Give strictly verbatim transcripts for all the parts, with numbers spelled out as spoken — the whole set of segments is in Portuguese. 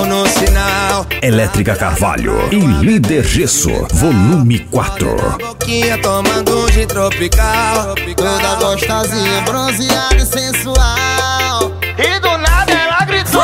carro no sinal. Elétrica Carvalho e Líder Gesso, volume quatro. Boquinha tomando de tropical, toda gostosinha, bronzeada e sensual. e do nada ela gritou: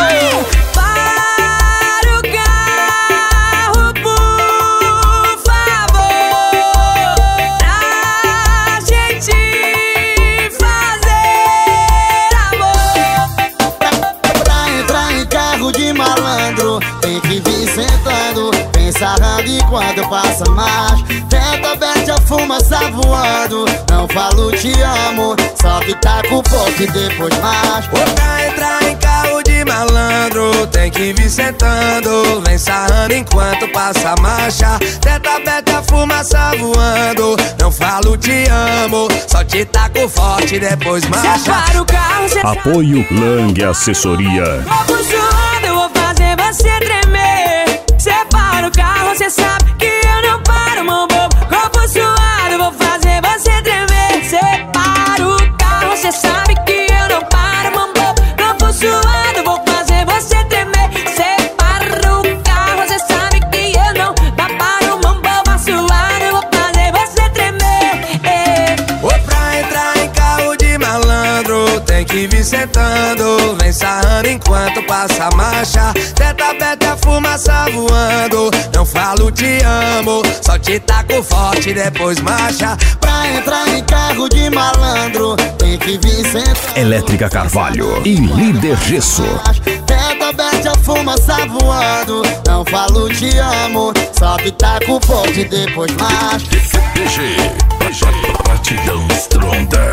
Para o carro, por favor, pra gente fazer amor. Pra entrar em carro de malandro, tem que vir sentando, bem sarrando enquanto passa mais. Tenta bete a fumaça voando, não falo te amo, só que tá com pouco e depois mais. Pra entrar em carro de malandro, tem que vir sentando, vem sarrando enquanto passa a marcha. Teta beta, fumaça voando, não falo te amo, só te taco forte depois marcha. Separa o carro, cê Apoio Lang Assessoria. Corpo suando, eu vou fazer você tremer. Separa o carro, cê sabe que eu não paro, mão bobo. Corpo suado, eu vou fazer você tremer. Separa o carro, cê sabe que eu não paro, mão bobo. Corpo suado, eu vou fazer você tremer. Separa o carro, cê sabe que eu não paro, mão bobo. Suado, eu vou fazer você tremer. eh. Ô, pra entrar em carro de malandro, tem que vir sentando, vem sarrando enquanto passa a marcha. Teta beta, fumaça voando, não falo te amo, só te taco forte depois marcha. Pra entrar em carro de malandro, tem que vir sentando, Elétrica Carvalho e Líder Gesso. tenta bete a fumaça voando, não falo te amo, só que tá com pouco e depois mais. D G, Batidão Stronda.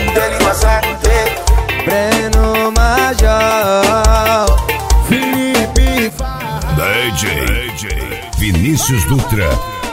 Breno Major, Felipe D J Vinícius Dutra